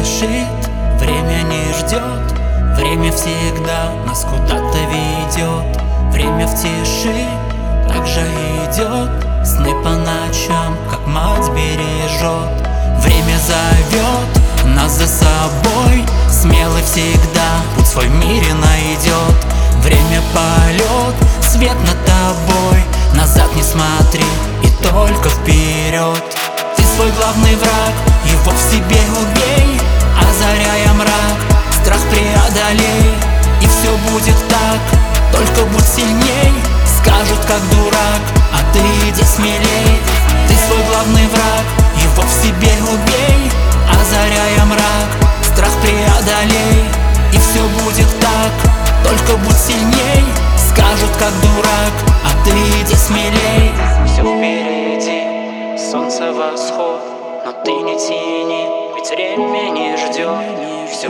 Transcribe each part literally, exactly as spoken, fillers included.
спешит, время не ждет. Время всегда нас куда-то ведет. Время в тиши также идет. Сны по ночам, как мать бережет. Время зовет нас за собой. Смелый всегда путь свой в мире найдет. Время полет, свет над тобой. Назад не смотри и только вперед. Ты свой главный враг, его в себе убей. Озаряя мрак, страх преодолей. И все будет так, только будь сильней. Скажут как дурак, а ты иди смелей. Ты свой главный враг, его в себе убей. Озаряя мрак, страх преодолей. И все будет так, только будь сильней. Скажут как дурак, а ты иди смелей. Все впереди, солнце восход. Но ты не тяни, ведь время не ждет. Все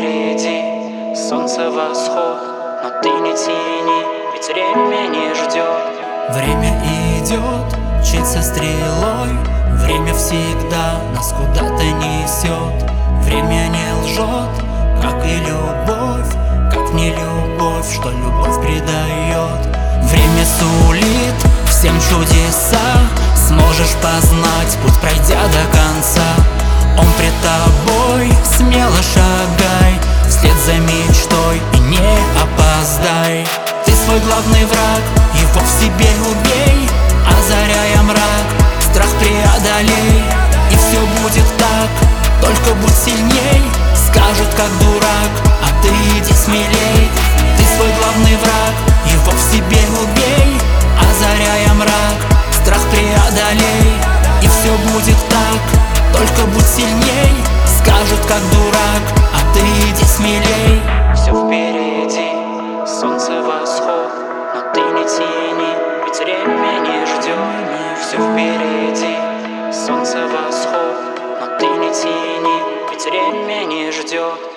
впереди, солнце восход. Но ты не тяни, ведь время не ждет. Время идет, мчится стрелой. Время всегда нас куда-то несет. Время не лжет, как и любовь. Как не любовь, что любовь предает. Время сулит всем чудеса. Сможешь познать путь, пройдя до конца. Он пред тобой, смело шагай. Вслед за мечтой и не опоздай. Ты свой главный враг, его в себе убей. Озаряя мрак, страх преодолей. И все будет так, только будь сильней. Скажут как дурак, а ты иди смелей. Ты свой главный враг, его в себе убей. Озаряя мрак, страх преодолей. И все будет так, только будь сильней. Скажут как дурак, а ты иди смелей. Все впереди, солнце восход. Но ты не тяни, ведь время не ждет. Все впереди, солнце восход. Но ты не тяни, ведь время не ждет.